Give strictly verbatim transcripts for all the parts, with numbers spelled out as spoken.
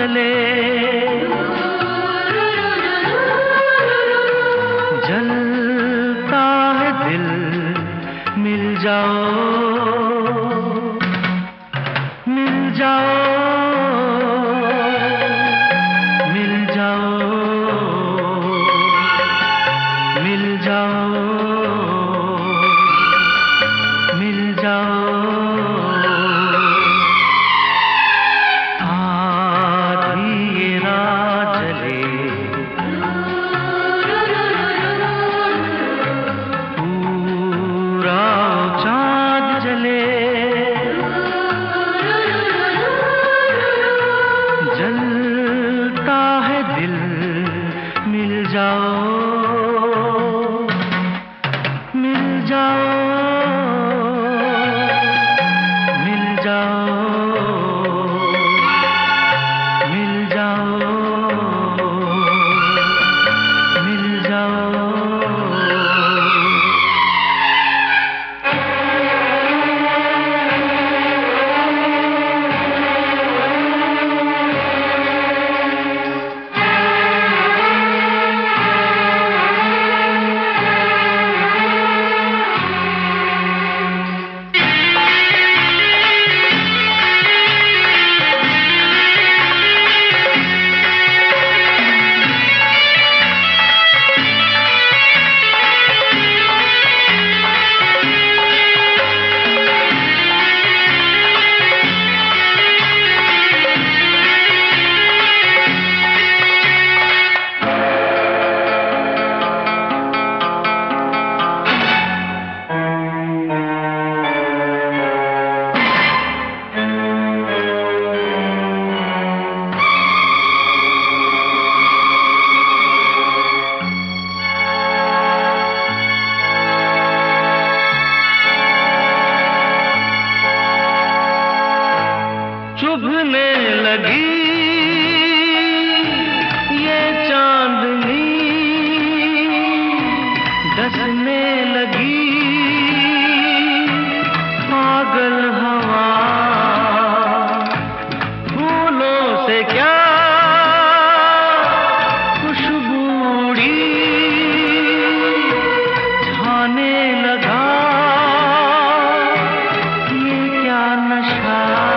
जले, जलता है दिल, मिल जाओ, मिल जाओ, मिल जाओ, मिल जाओ, मिल जाओ। आधी ये रात जले, पूरा चाँद जले, जलता है दिल, मिल जाओ, मिल जाओ, मिल जाओ, मिल जाओ, मिल जाओ। चुभने लगी ये चांदनी, डसने लगी पागल हवा, फूलों से क्या खुशबू उड़ी, छाने लगा ये क्या नशा।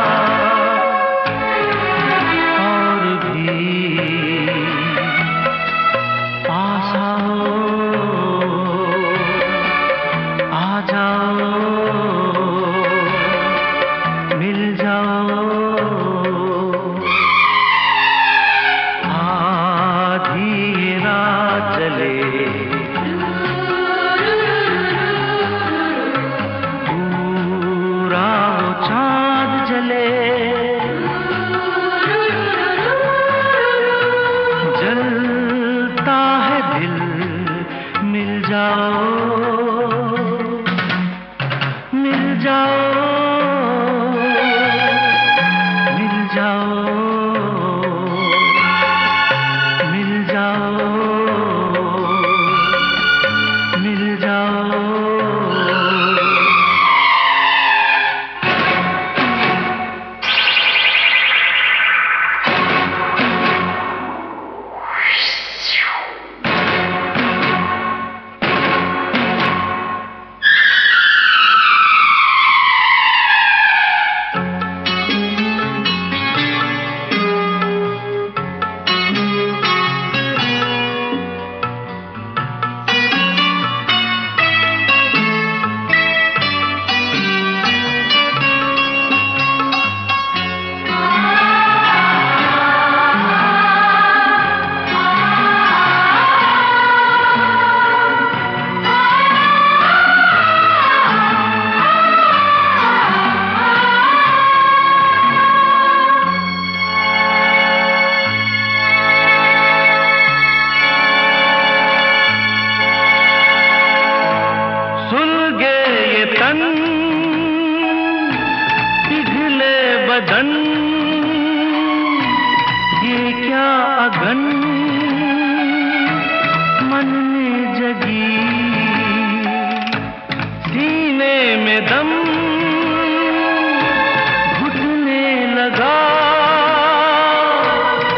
पास आओ, आ जाओ, मिल जाओ। आधी ये रात जले, पूरा चाँद जले, जलता है दिल, मिल जाओ, मिल जाओ, मिल जाओ, मिल जाओ, मिल जाओ। तन पिघले बदन, ये क्या अगन मन में जगी, सीने में दम घुटने लगा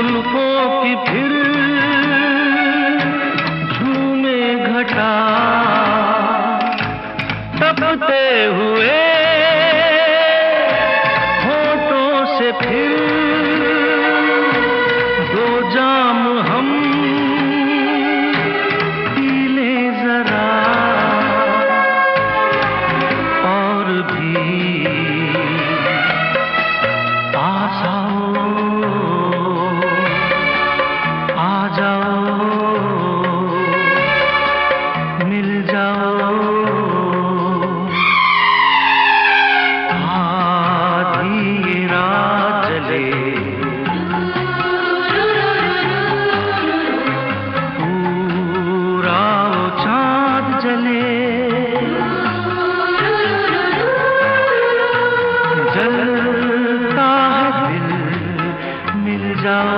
जुल्फों की फिर झूमे घटा तपते हुए होठों से फिर दो जाम हम पी ले जरा और भी पास आओ आ जाओ मिल जाओ आधी ये रात चले पूरा वो चाँद जले जलता है दिल मिल जाओ